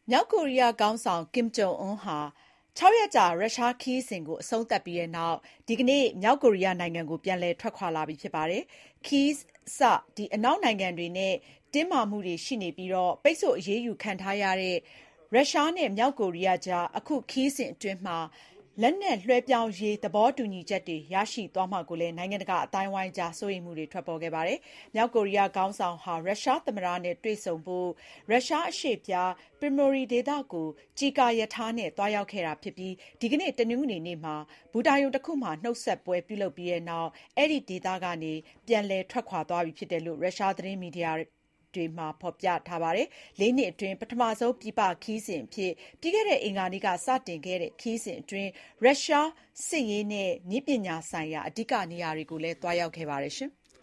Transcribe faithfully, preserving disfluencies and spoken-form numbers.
မြောက်ကိုရီးယားခေါင်းဆောင် ကင်ဂျုံအွန်းဟာခြောက်ရက်ကြာရုရှားခရီးစဉ်ကိုအဆုံးသတ်ပြီးတဲ့နောက်ဒီကနေ့မြောက်ကိုရီးယားနိုင်ငံကိုပြန်လည်ထွက်ခွာလာပြီဖြစ်ပါတယ်။ခရီးစအနောက်နိုင်ငံတွေနဲ့တင်းမာမှုတွေရှိနေပြီးပိတ်ဆို့အရေးယူခံထားရတဲ့ရုရှားနဲ့မြောက်ကိုရီးယားကြားအခုခရီးစဉ်အတွင်းမှာလက်နက်လွှဲပြောင်းရေးသဘောတူညီချက်တွေရရှိသွားမှာကိုလည်းနိုင်ငံတကာအသိုင်းအဝိုင်းကြားစိုးရိမ်မှုတွေထွက်ပေါ်ခဲ့ပါတယ်။မြောက်ကိုရီးယားခေါင်းဆောင်ဟာရုရှားသမ္မတနဲ့တွေ့ဆုံဖို့ရုရှားအရှေ့ဖျား Primorye ဒေသကိုကျည်ကာရထားနဲ့သွားရောက်ခဲ့တာဖြစ်ပြီးဒီကနေ့တနင်္ဂနွေနေ့မှာဘူတာရုံတခုမှာနှုတ်ဆက်ပွဲပြုလုပ်ပြီးတဲ့နောက်အဲဒီဒေသကနေပြန်လည်ထွက်ခွာသွားပြီဖြစ်တယ်လို့ရုရှားသတင်းမီဒီယာတွေမှာဖော်ပြထားပါတယ်။လေးနှစ်အတွင်းပထမဆုံးပြည်ပခရီးစဉ်အဖြစ်ပြီးခဲ့တဲ့အင်္ဂါနေ့ကစတင်ခဲ့တဲ့ခရီးစဉ်အတွင်းရုရှားစစ်ရေးနဲ့နည်းပညာဆိုင်ရာအဓိကနေရာတွေကိုလည်းသွားရောက်ခဲ့ပါတယ်။